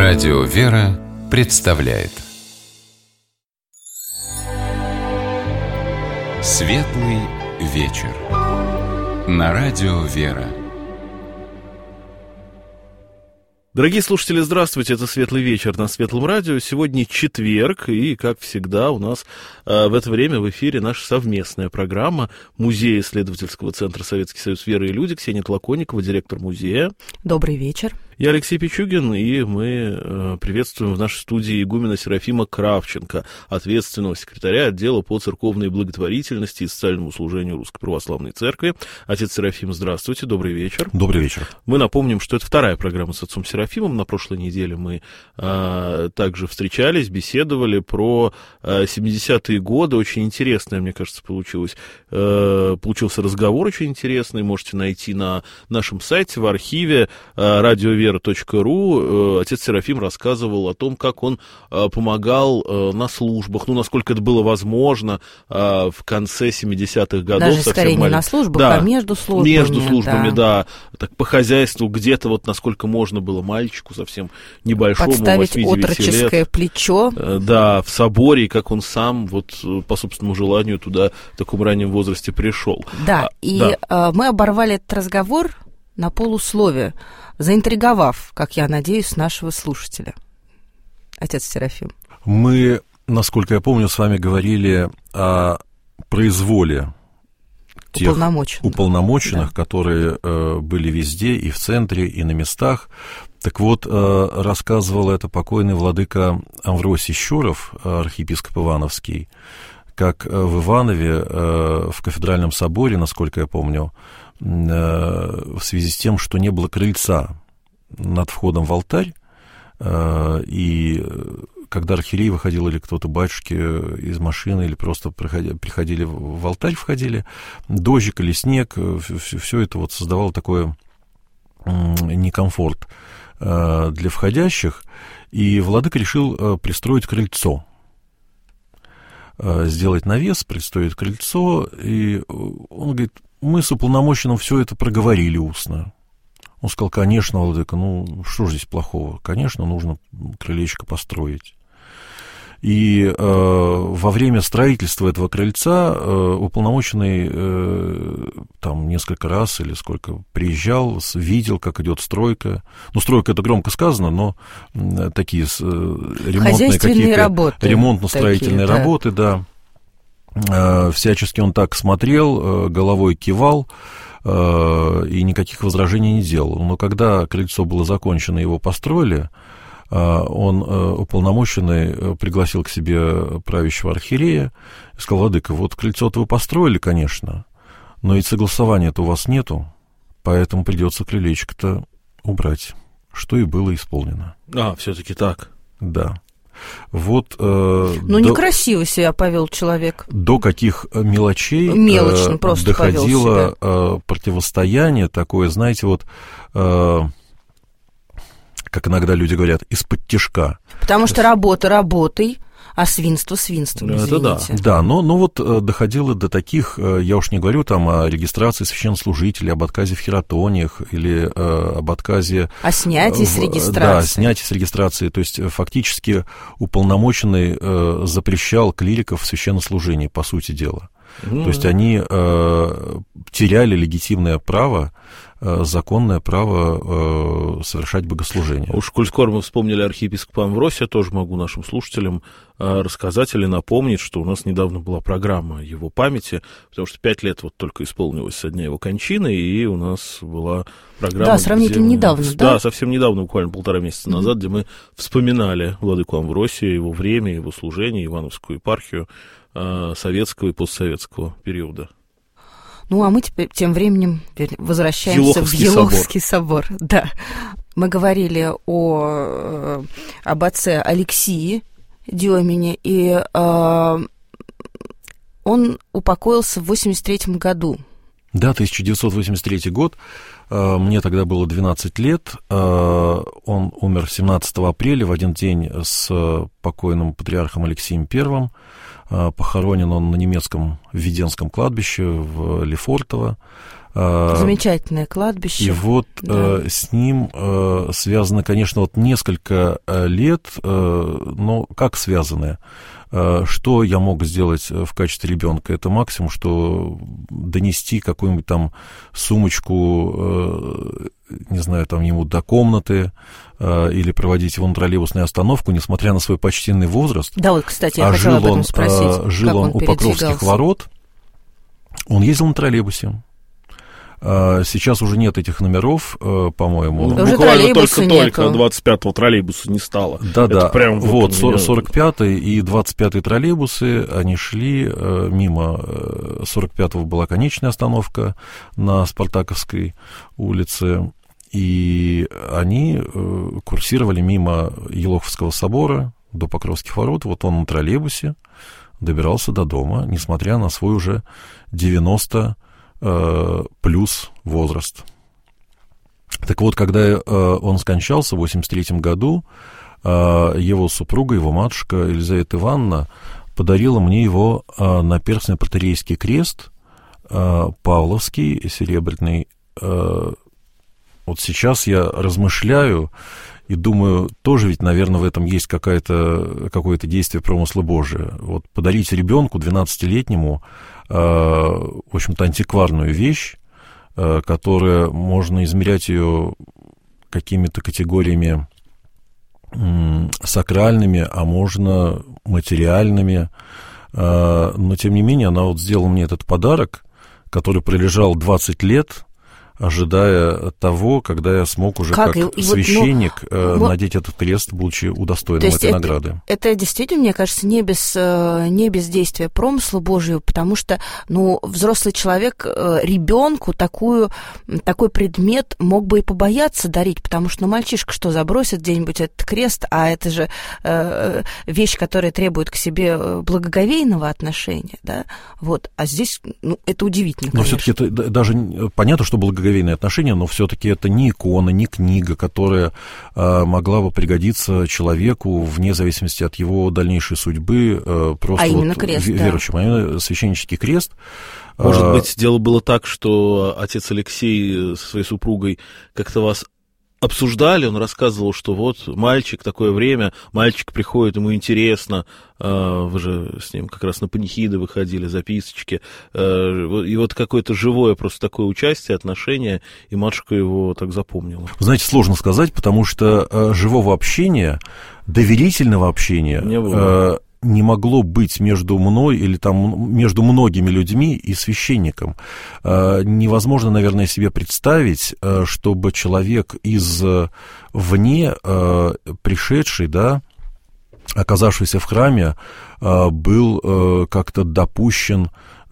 Радио «Вера» представляет Светлый вечер на Радио «Вера». Дорогие слушатели, здравствуйте, это «Светлый вечер» на Светлом радио. Сегодня четверг, и, как всегда, у нас в это время в эфире наша совместная программа Музея исследовательского центра «Советский Союз. Вера и люди». Ксения Тлаконникова, директор музея. Добрый вечер. Я Алексей Пичугин, и мы приветствуем в нашей студии игумена Серафима Кравченко, ответственного секретаря отдела по церковной благотворительности и социальному служению Русской Православной Церкви. Отец Серафим, здравствуйте, добрый вечер. Добрый вечер. Мы напомним, что это вторая программа с отцом Серафимом. На прошлой неделе мы также встречались, беседовали про 70-е годы. Очень интересное, мне кажется, получился разговор очень интересный. Можете найти на нашем сайте, в архиве радиовера.ру. Отец Серафим рассказывал о том, как он помогал на службах, насколько это было возможно в конце 70-х годов. Даже скорее не на службах, да, а между службами. Между службами, да. Так по хозяйству где-то вот насколько можно было мальчику совсем небольшому, подставить 8-9 отроческое лет, плечо. Да, в соборе, и как он сам вот по собственному желанию туда в таком раннем возрасте пришел. Да, мы оборвали этот разговор на полуслове, заинтриговав, как я надеюсь, нашего слушателя. Отец Серафим. Мы, насколько я помню, с вами говорили о произволе тех уполномоченных, да, которые были везде, и в центре, и на местах. Так вот, рассказывал это покойный владыка Амвросий Щуров, архиепископ Ивановский, как в Иванове, в кафедральном соборе, насколько я помню, в связи с тем, что не было крыльца над входом в алтарь, и когда архиерей выходил или кто-то, батюшки из машины, или просто приходили в алтарь, входили, дождик или снег, все это вот создавало такой некомфорт для входящих, и владыка решил пристроить крыльцо, сделать навес, пристроить крыльцо, и он говорит: мы с уполномоченным все это проговорили устно. Он сказал: конечно, владыка, что же здесь плохого? Конечно, нужно крылечко построить. И во время строительства этого крыльца уполномоченный там несколько раз или сколько приезжал, видел, как идет стройка. Стройка — это громко сказано, но такие ремонтные какие-то работы, ремонтно-строительные работы, да. Всячески он так смотрел, головой кивал и никаких возражений не делал. Но когда крыльцо было закончено, его построили, он, уполномоченный, пригласил к себе правящего архиерея и сказал: владыка, вот крыльцо-то вы построили, конечно, но и согласования-то у вас нету, поэтому придется крылечко-то убрать, что и было исполнено. Все-таки так. Да. Вот, некрасиво себя повел человек. До каких мелочей просто доходило противостояние такое, знаете, вот, как иногда люди говорят, из-под тишка. Потому что работа работой, а свинство свинством, извините. Это да, но вот доходило до таких, я уж не говорю там о регистрации священнослужителей, об отказе в хератониях или об отказе... О снятии с регистрации. Да, снятии с регистрации. То есть фактически уполномоченный запрещал клириков в священнослужении, по сути дела. То есть они теряли легитимное право, законное право совершать богослужение. Уж коль скоро мы вспомнили архиепископа Амвросия, тоже могу нашим слушателям рассказать или напомнить, что у нас недавно была программа его памяти, потому что 5 лет вот только исполнилось со дня его кончины, и у нас была программа... Да, сравнительно недавно, да? Да, совсем недавно, буквально 1,5 месяца назад, где мы вспоминали владыку Амвросия, его время, его служение, Ивановскую епархию советского и постсоветского периода. А мы теперь тем временем возвращаемся в Елоховский собор. Да. Мы говорили об отце Алексии Демине, и он упокоился в 1983 году. Да, 1983 год. Мне тогда было 12 лет. Он умер 17 апреля, в один день с покойным патриархом Алексием I. Похоронен он на немецком Введенском кладбище в Лефортово. Замечательное кладбище. И вот с ним связано, конечно, вот несколько лет, но как связаны? Что я мог сделать в качестве ребенка? Это максимум, что донести какую-нибудь там сумочку, не знаю, там ему до комнаты, или проводить его на троллейбусную остановку, несмотря на свой почтенный возраст. Да, вот, кстати, я хотела об этом спросить. Жил он у Покровских ворот, он ездил на троллейбусе. Сейчас уже нет этих номеров, по-моему. Буквально только 25-го троллейбуса не стало. Да-да, вот 45-й и 25-й троллейбусы, они шли мимо. 45-го была конечная остановка на Спартаковской улице, и они курсировали мимо Елоховского собора до Покровских ворот. Вот он на троллейбусе добирался до дома, несмотря на свой уже 90 плюс возраст. Так вот, когда он скончался в 1983 году, его супруга, его матушка Елизавета Ивановна подарила мне его наперстный протоиерейский крест, Павловский, серебряный. Вот сейчас я размышляю и думаю, тоже ведь, наверное, в этом есть какое-то действие промысла Божия. Вот подарить ребенку 12-летнему, в общем-то, антикварную вещь, которая можно измерять ее какими-то категориями сакральными, а можно материальными. Но, тем не менее, она вот сделала мне этот подарок, который пролежал 20 лет, ожидая того, когда я смог уже как священник надеть этот крест, будучи удостоенным этой награды. Это действительно, мне кажется, не без действия промысла Божьего, потому что, взрослый человек ребенку такой предмет мог бы и побояться дарить, потому что, мальчишка что, забросит где-нибудь этот крест, а это же вещь, которая требует к себе благоговейного отношения, да, вот, а здесь, это удивительно, конечно. Но все-таки это даже понятно, что благоговейное отношения, но все-таки это не икона, не книга, которая могла бы пригодиться человеку вне зависимости от его дальнейшей судьбы. Просто именно крест, верующим, именно священнический крест. Может быть, дело было так, что отец Алексей со своей супругой как-то вас обсуждали, он рассказывал, что вот мальчик, такое время, мальчик приходит, ему интересно, вы же с ним как раз на панихиды выходили, записочки, и вот какое-то живое просто такое участие, отношение, и матушка его так запомнила. Знаете, сложно сказать, потому что живого общения, доверительного общения не могло быть между мной или там между многими людьми и священником. Невозможно, наверное, себе представить, чтобы человек извне пришедший, да, оказавшийся в храме, был как-то допущен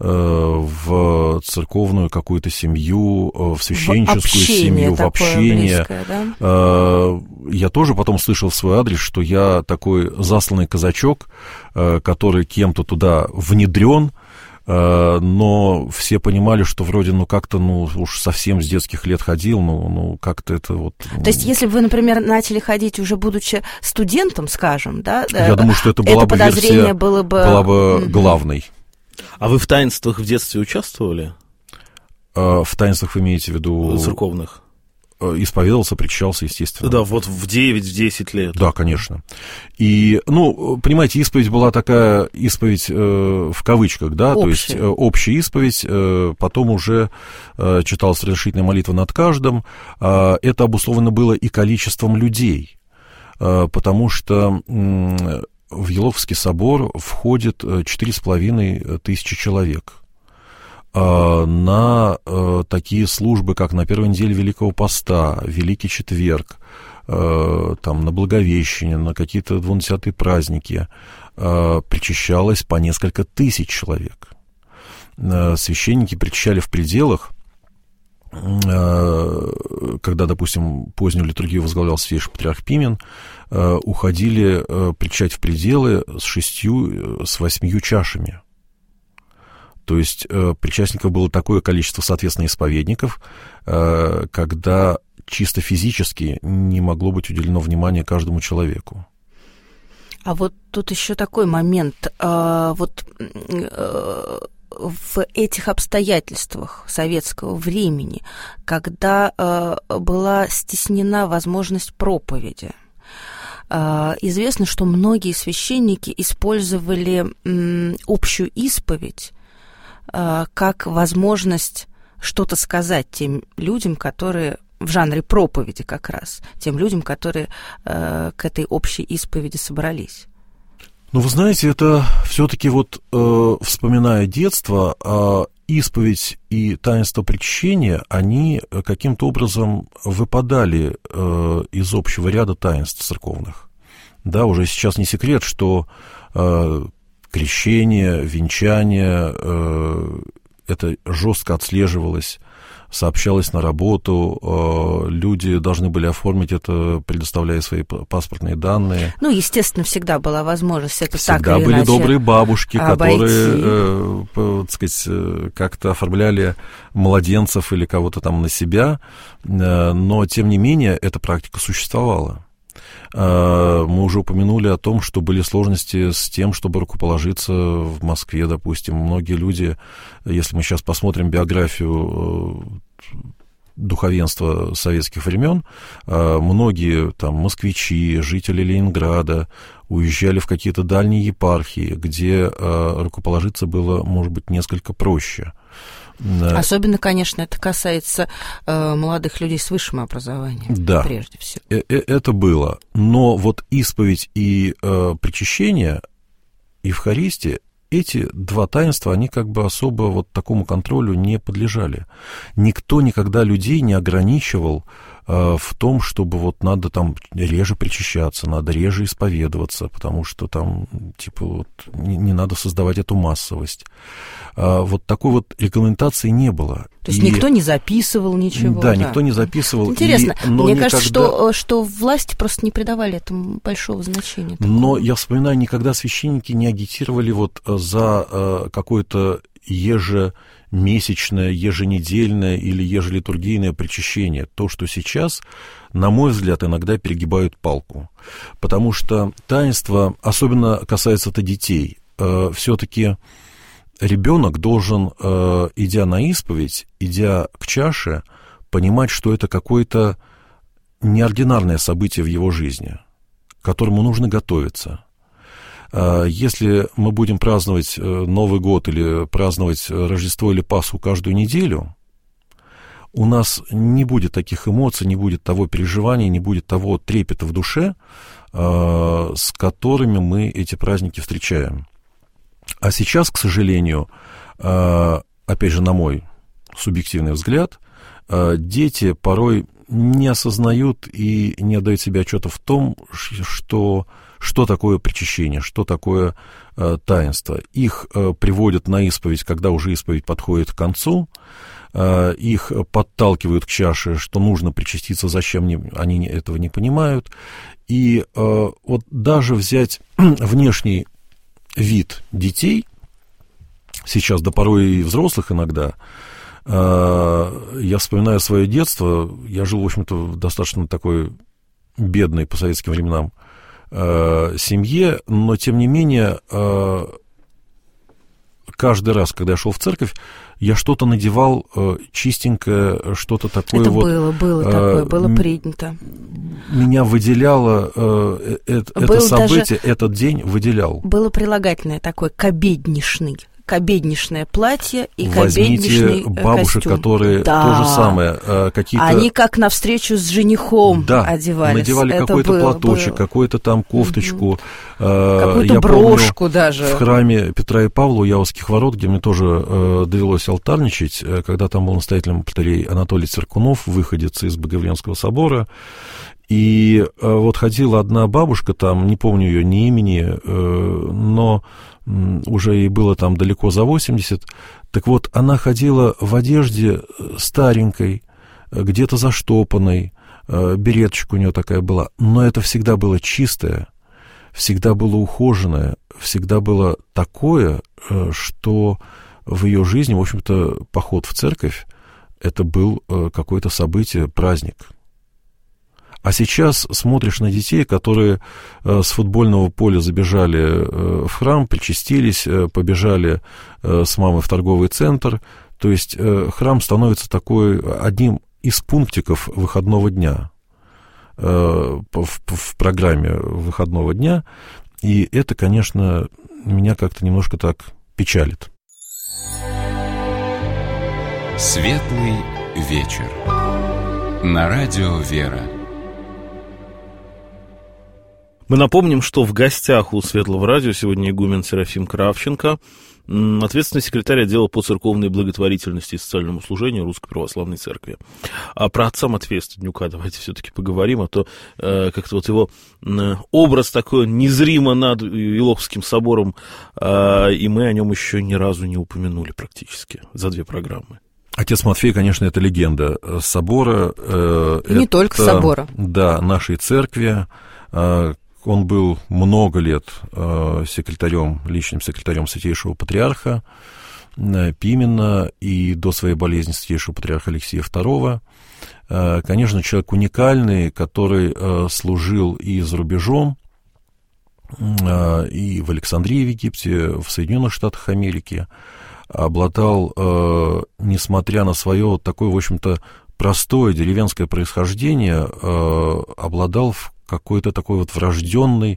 в церковную какую-то семью, в священническую семью, в общение. Близкое, да? Я тоже потом слышал в свой адрес, что я такой засланный казачок, который кем-то туда внедрен, но все понимали, что вроде, как-то, уж совсем с детских лет ходил, как-то это вот... То есть, если бы вы, например, начали ходить уже будучи студентом, скажем, да? Я думаю, что это была бы версия, была бы главной. А вы в таинствах в детстве участвовали? В таинствах вы имеете в виду... Церковных? Исповедовался, причащался, естественно. Да, вот в 9-10 лет. Да, конечно. И, понимаете, исповедь была такая, исповедь в кавычках, да, то есть общая исповедь, потом уже читалась разрешительная молитва над каждым. Это обусловлено было и количеством людей, потому что в Елоховский собор входит 4500 человек. На такие службы, как на первой неделе Великого Поста, Великий Четверг, там, на Благовещение, на какие-то 20-е праздники, причащалось по несколько тысяч человек. Священники причащали в пределах, когда, допустим, позднюю литургию возглавлял святейший патриарх Пимен, уходили причащать в пределы с 8 чашами. То есть причастников было такое количество, соответственно, исповедников, когда чисто физически не могло быть уделено внимание каждому человеку. А вот тут еще такой момент. в этих обстоятельствах советского времени, когда была стеснена возможность проповеди, известно, что многие священники использовали общую исповедь как возможность что-то сказать тем людям, которые в жанре проповеди как раз, тем людям, которые к этой общей исповеди собрались. Ну, вы знаете, это все-таки вот, вспоминая детство, исповедь и таинство причащения, они каким-то образом выпадали из общего ряда таинств церковных. Да, уже сейчас не секрет, что крещение, венчание, это жестко отслеживалось, сообщалось на работу, люди должны были оформить это, предоставляя свои паспортные данные. Ну, естественно, всегда была возможность это всегда так или были иначе добрые бабушки, обойти. которые, так сказать, как-то оформляли младенцев или кого-то там на себя, но, тем не менее, эта практика существовала. Мы уже упомянули о том, что были сложности с тем, чтобы рукоположиться в Москве, допустим. Многие люди, если мы сейчас посмотрим биографию духовенства советских времен, многие там москвичи, жители Ленинграда уезжали в какие-то дальние епархии, где рукоположиться было, может быть, несколько проще. Особенно, конечно, это касается молодых людей с высшим образованием, да, прежде всего. Это было. Но вот исповедь и причащение, Евхаристия, эти два таинства, они как бы особо вот такому контролю не подлежали. Никто никогда людей не ограничивал в том, чтобы вот надо там реже причащаться, надо реже исповедоваться, потому что там типа вот не надо создавать эту массовость. Вот такой вот регламентации не было. То есть никто не записывал ничего. Да, никто не записывал. Интересно, мне кажется, что власти просто не придавали этому большого значения. Такого. Но я вспоминаю, никогда священники не агитировали вот за какое-то ежемесячное, еженедельное или ежелитургийное причащение. То, что сейчас, на мой взгляд, иногда перегибают палку. Потому что таинство, особенно касается это детей, все-таки ребенок должен, идя на исповедь, идя к чаше, понимать, что это какое-то неординарное событие в его жизни, к которому нужно готовиться. Если мы будем праздновать Новый год или праздновать Рождество или Пасху каждую неделю, у нас не будет таких эмоций, не будет того переживания, не будет того трепета в душе, с которыми мы эти праздники встречаем. А сейчас, к сожалению, опять же, на мой субъективный взгляд, дети порой не осознают и не отдают себе отчета в том, что такое причащение, что такое таинство. Их приводят на исповедь, когда уже исповедь подходит к концу, их подталкивают к чаше, что нужно причаститься, зачем они этого не понимают. И вот даже взять внешний вид детей, сейчас, да порой и взрослых иногда, я вспоминаю свое детство, я жил, в общем-то, в достаточно такой бедной по советским временам семье, но, тем не менее, каждый раз, когда я шел в церковь, я что-то надевал чистенькое, что-то такое. Это вот, было такое, было принято. Меня выделяло это событие, этот день выделял. Было прилагательное такое, кобеднишное платье и кобеднишный костюм. Возьмите бабушек, которые то же самое, какие-то... Они как на встречу с женихом одевались. Надевали какой-то платочек, какую-то там кофточку. Какую-то брошку даже. В храме Петра и Павла у Яузских ворот, где мне тоже довелось алтарничать, когда там был настоятелем протоиерей Анатолий Церкунов, выходец из Богоявленского собора, и вот ходила одна бабушка там, не помню ее ни имени, но уже ей было там далеко за 80, так вот, она ходила в одежде старенькой, где-то заштопанной, береточка у нее такая была, но это всегда было чистое, всегда было ухоженное, всегда было такое, что в ее жизни, в общем-то, поход в церковь, это был какое-то событие, праздник. А сейчас смотришь на детей, которые с футбольного поля забежали в храм, причастились, побежали с мамой в торговый центр. То есть храм становится одним из пунктиков выходного дня в программе выходного дня. И это, конечно, меня как-то немножко так печалит. Светлый вечер. На радио «Вера». Мы напомним, что в гостях у Светлого радио сегодня игумен Серафим Кравченко, ответственный секретарь отдела по церковной благотворительности и социальному служению Русской Православной Церкви. А про отца Матфея Стаднюка давайте все-таки поговорим, а то как-то вот его образ такой незримо над Елоховским собором, и мы о нем еще ни разу не упомянули практически за 2 программы. Отец Матфей, конечно, это легенда собора. Не только собора. Да, нашей церкви. Он был много лет личным секретарем Святейшего Патриарха Пимена и до своей болезни Святейшего Патриарха Алексия II. Конечно, человек уникальный, который служил и за рубежом, и в Александрии, в Египте, в Соединенных Штатах Америки. Обладал, несмотря на свое такое, в общем-то, простое деревенское происхождение, обладал какой-то такой вот врожденной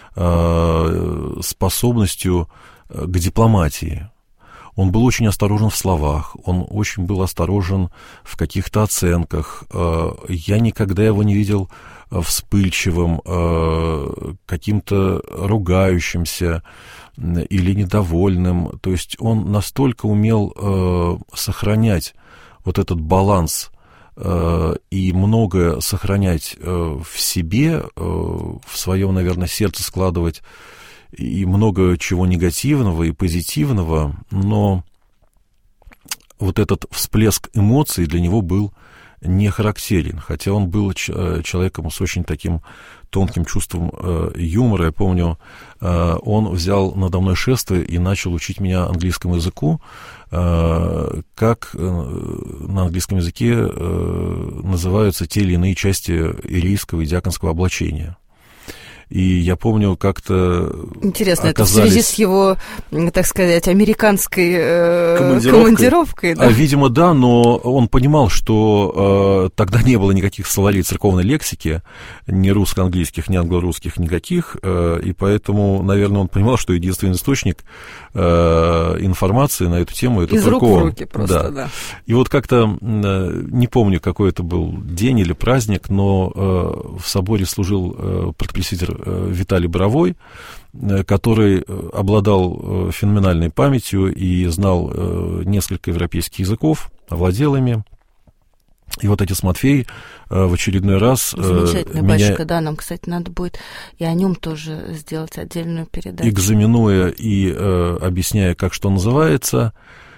способностью к дипломатии. Он был очень осторожен в словах, он очень был осторожен в каких-то оценках. Я никогда его не видел вспыльчивым, каким-то ругающимся или недовольным. То есть он настолько умел сохранять вот этот баланс и многое сохранять в себе, в своем, наверное, сердце складывать, и много чего негативного и позитивного, но вот этот всплеск эмоций для него был не характерен, хотя он был человеком с очень таким тонким чувством юмора. Я помню, он взял надо мной шествие и начал учить меня английскому языку, как на английском языке называются те или иные части ирийского и диаконского облачения. И я помню, как-то интересно, это в связи с его, так сказать, американской командировкой, да? Видимо, да, но он понимал, что тогда не было никаких словарей церковной лексики, ни русско-английских, ни англо-русских, никаких, и поэтому, наверное, он понимал, что единственный источник информации на эту тему — это из только рук он. В руки просто, да. И вот как-то, не помню, какой это был день или праздник, но в соборе служил протопресвитер Виталий Боровой, который обладал феноменальной памятью и знал несколько европейских языков, овладел ими. И вот отец Матфей в очередной раз... Замечательный батюшка, да, нам, кстати, надо будет и о нем тоже сделать отдельную передачу. Экзаменуя и объясняя, как что называется,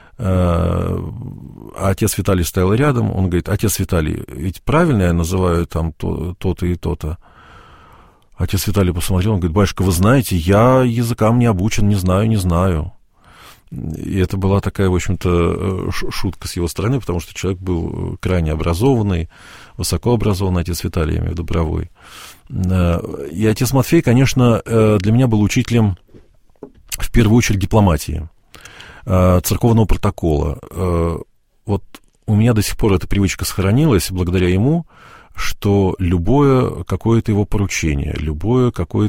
отец Виталий стоял рядом, он говорит: отец Виталий, ведь правильно я называю там то-то и то-то? Отец Виталий посмотрел, он говорит: батюшка, вы знаете, я языкам не обучен, не знаю. И это была такая, в общем-то, шутка с его стороны, потому что человек был крайне образованный, высокообразованный, отец Виталий, я имею в виду, Боровой. И отец Матфей, конечно, для меня был учителем, в первую очередь, дипломатии, церковного протокола. Вот у меня до сих пор эта привычка сохранилась благодаря ему, что любое какое-то его поручение, любая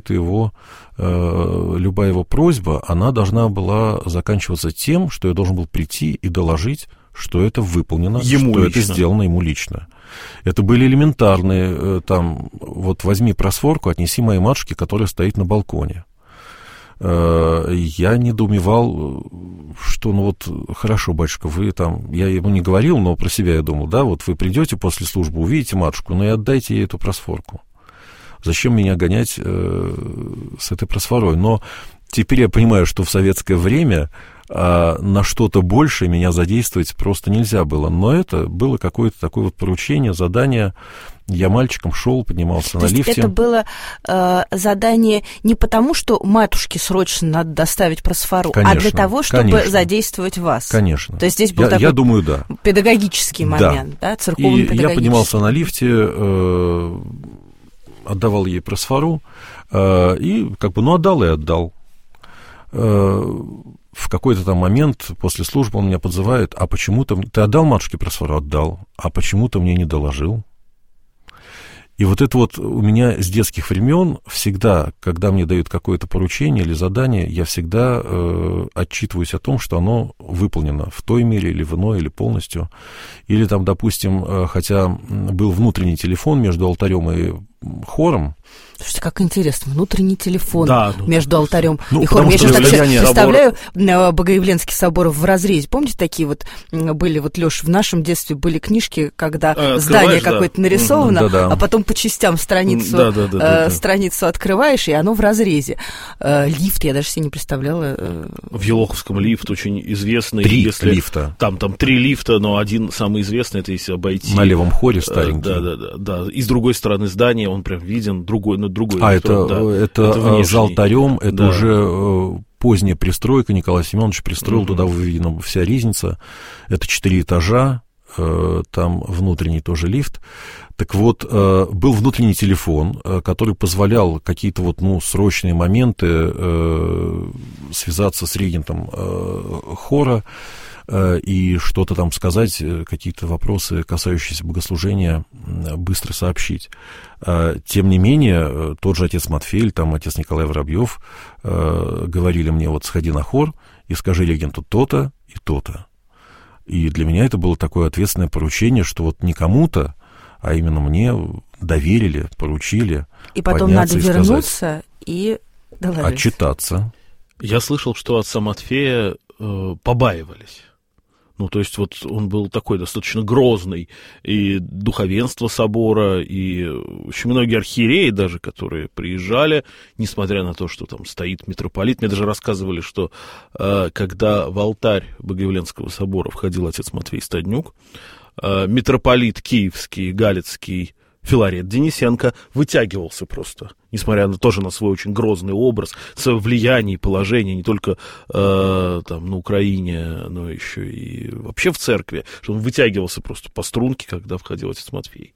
его просьба, она должна была заканчиваться тем, что я должен был прийти и доложить, что это выполнено, ему что лично. это сделано ему лично. Это были элементарные, там, вот возьми просфорку, отнеси моей матушке, которая стоит на балконе. Я недоумевал, что, ну вот, хорошо, батюшка, вы там, я ему не говорил, но про себя я думал, да, вот вы придете после службы, увидите матушку, ну и отдайте ей эту просфорку. Зачем меня гонять с этой просфорой? Но теперь я понимаю, что в советское время на что-то большее меня задействовать просто нельзя было. Но это было какое-то такое вот поручение, задание. Я мальчиком шел, поднимался на лифте. Это было задание не потому, что матушке срочно надо доставить просфору, а для того, чтобы задействовать вас. Конечно. То есть здесь был такой думаю, да. педагогический момент, да, церковно-педагогический. И я поднимался на лифте, отдавал ей просфору, и отдал и отдал. В какой-то там момент после службы он меня подзывает: а почему-то ты отдал матушке просфору? Отдал. А почему-то мне не доложил. И вот это вот у меня с детских времен всегда, когда мне дают какое-то поручение или задание, я всегда отчитываюсь о том, что оно выполнено в той мере или в иной, или полностью. Или там, допустим, хотя был внутренний телефон между алтарем и хором. Слушайте, как интересно, внутренний телефон между алтарем и хором. Я сейчас так представляю Богоявленский собор в разрезе. Помните, такие вот были, вот, Лёш, в нашем детстве были книжки, когда здание какое-то нарисовано, а потом по частям страницу открываешь, и оно в разрезе. Лифт, я даже себе не представляла. В Елоховском лифт очень известный. 3 лифта. Там 3 лифта, но один самый известный, это если обойти. На левом хоре старенький. Да. И с другой стороны здания он прям виден, другой. Это за алтарем, это уже поздняя пристройка. Николай Семенович пристроил, туда выведена вся ризница. Это 4 этажа, там внутренний тоже лифт. Так вот, был внутренний телефон, который позволял какие-то срочные моменты связаться с регентом хора и что-то там сказать, какие-то вопросы, касающиеся богослужения, быстро сообщить. Тем не менее, тот же отец Матфейль, там отец Николай Воробьев говорили мне: сходи на хор и скажи регенту то-то и то-то. И для меня это было такое ответственное поручение, что не кому-то, а именно мне доверили, поручили. И потом надо вернуться и доложить. Отчитаться. Я слышал, что отца Матфея побаивались. То есть он был такой достаточно грозный, и духовенство собора, и очень многие архиереи даже, которые приезжали, несмотря на то, что там стоит митрополит. Мне даже рассказывали, что когда в алтарь Богоявленского собора входил отец Матфей Стаднюк, митрополит киевский, галицкий Филарет Денисенко вытягивался просто, несмотря тоже на свой очень грозный образ, свое влияние и положение не только на Украине, но еще и вообще в церкви, что он вытягивался просто по струнке, когда входил отец Матфей.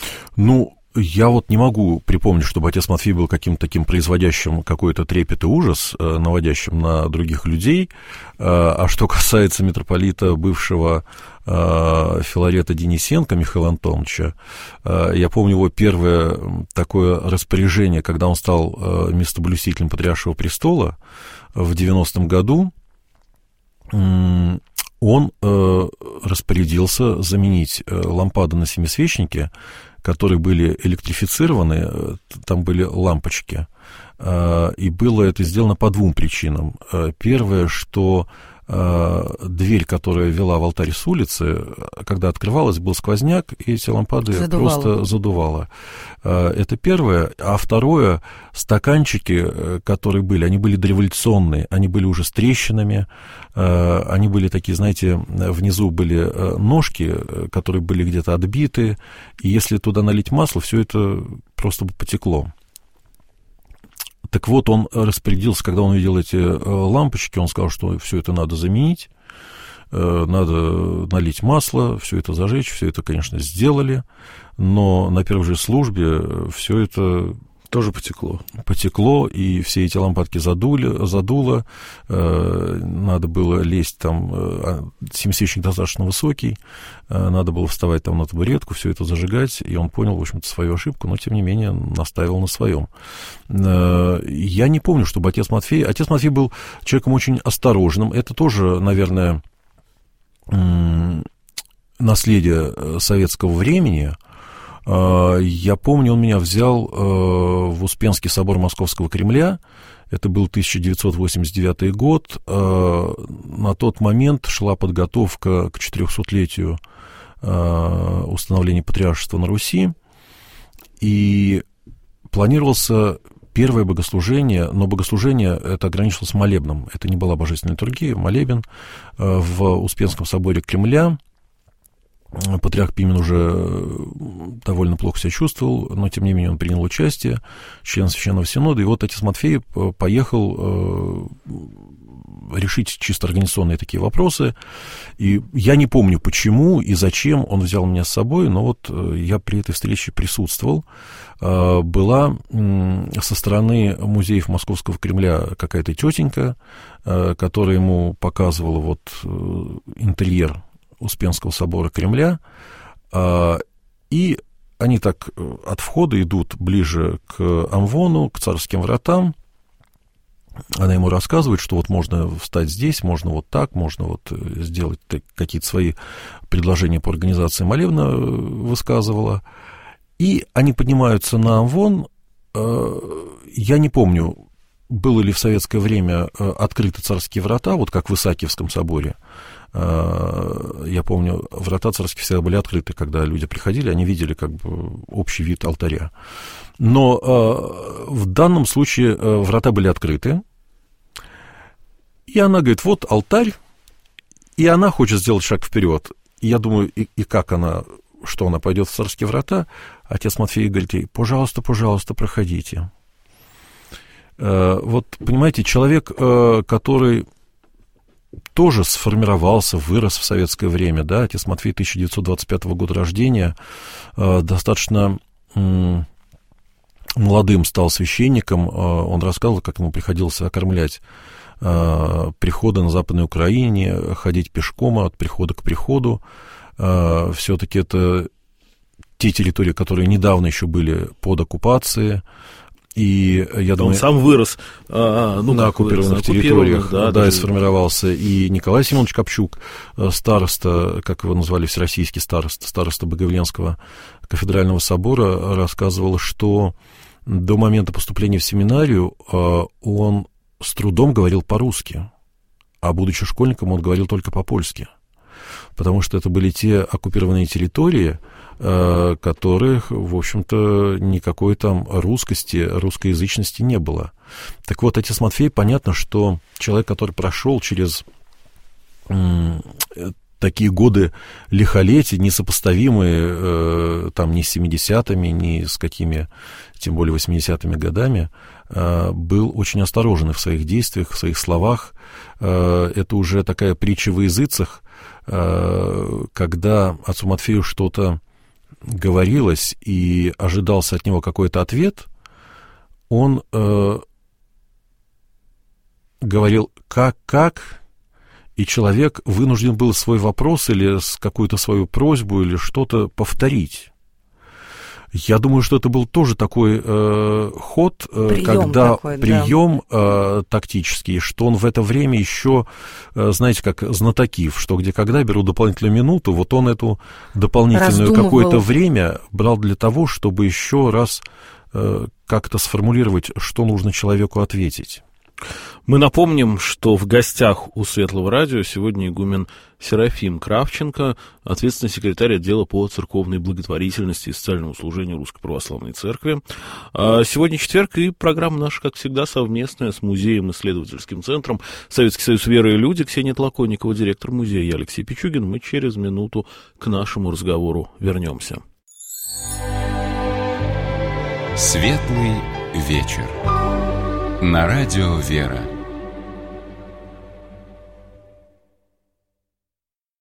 Я не могу припомнить, чтобы отец Матфей был каким-то таким производящим какой-то трепет и ужас, наводящим на других людей. А что касается митрополита бывшего Филарета Денисенко Михаила Антоновича, я помню его первое такое распоряжение, когда он стал местоблюстителем Патриаршего престола в 90-м году. Он распорядился заменить лампады на семисвечнике, которые были электрифицированы, там были лампочки, и было это сделано по 2 причинам. Первое, что дверь, которая вела в алтарь с улицы, когда открывалась, был сквозняк, и эти лампады просто задувало. Это первое. А второе, стаканчики, которые были, они были дореволюционные, они были уже с трещинами, они были такие, знаете, внизу были ножки, которые были где-то отбиты, и если туда налить масло, все это просто бы потекло. Так вот, он распорядился, когда он увидел эти лампочки, он сказал, что все это надо заменить, надо налить масло, все это зажечь, все это, конечно, сделали, но на первой же службе все это тоже потекло. Потекло, и все эти лампадки задуло, надо было лезть там, семисвечник достаточно высокий, надо было вставать там на табуретку, все это зажигать, и он понял, в общем-то, свою ошибку, но, тем не менее, настаивал на своем. Я не помню, чтобы отец Матфей был человеком очень осторожным, это тоже, наверное, наследие советского времени. Я помню, он меня взял в Успенский собор Московского Кремля, это был 1989 год, на тот момент шла подготовка к 400-летию установления патриаршества на Руси, и планировался первое богослужение, но богослужение это ограничивалось молебном, это не была божественная литургия, молебен в Успенском соборе Кремля. Патриарх Пимен уже довольно плохо себя чувствовал, но, тем не менее, он принял участие, член Священного Синода, и вот отец Матфей поехал решить чисто организационные такие вопросы. И я не помню, почему и зачем он взял меня с собой, но вот я при этой встрече присутствовал. Была со стороны музеев Московского Кремля какая-то тетенька, которая ему показывала вот интерьер Успенского собора Кремля, и они так от входа идут ближе к амвону, к царским вратам. Она ему рассказывает, что вот можно встать здесь, можно вот так, можно вот сделать какие-то свои предложения по организации молебна высказывала. И они поднимаются на амвон. Я не помню, было ли в советское время открыты царские врата, вот как в Исаакиевском соборе. Я помню, врата царские всегда были открыты, когда люди приходили, они видели как бы общий вид алтаря. Но в данном случае врата были открыты, и она говорит, вот алтарь, и она хочет сделать шаг вперед. И я думаю, и как она, что она пойдет в царские врата? Отец Матфей говорит ей, пожалуйста, пожалуйста, проходите. Вот, понимаете, человек, который тоже сформировался, вырос в советское время, да, отец Матфей 1925 года рождения, достаточно молодым стал священником, он рассказывал, как ему приходилось окормлять приходы на Западной Украине, ходить пешком от прихода к приходу, все-таки это те территории, которые недавно еще были под оккупацией. И я думаю, он сам вырос на оккупированных территориях, да, и сформировался. И Николай Семенович Копчук, староста, как его назвали всероссийский староста Богоявленского кафедрального собора, рассказывал, что до момента поступления в семинарию он с трудом говорил по-русски, а будучи школьником, он говорил только по-польски, потому что это были те оккупированные территории, которых, в общем-то, никакой там русскоязычности не было. Так вот, отец Матфей, понятно, что человек, который прошел через такие годы лихолетия, несопоставимые там ни с 70-ми, ни с какими, тем более 80-ми годами, был очень осторожен в своих действиях, в своих словах. Это уже такая притча во языцах, когда отцу Матфею что-то говорилось и ожидался от него какой-то ответ, он говорил «как?», и человек вынужден был свой вопрос или какую-то свою просьбу или что-то повторить. Я думаю, что это был тоже такой ход, прием тактический, что он в это время еще, знаете, как знатоки, что где когда берут дополнительную минуту, вот он эту дополнительную какое-то время брал для того, чтобы еще раз как-то сформулировать, что нужно человеку ответить. Мы напомним, что в гостях у Светлого радио сегодня игумен Серафим Кравченко, ответственный секретарь отдела по церковной благотворительности и социальному служению Русской Православной Церкви. Сегодня четверг, и программа наша, как всегда, совместная с музеем-исследовательским центром Советский союз веры и люди. Ксения Тлаконникова, директор музея, я Алексей Пичугин. Мы через минуту к нашему разговору вернемся. Светлый вечер. На радио «Вера».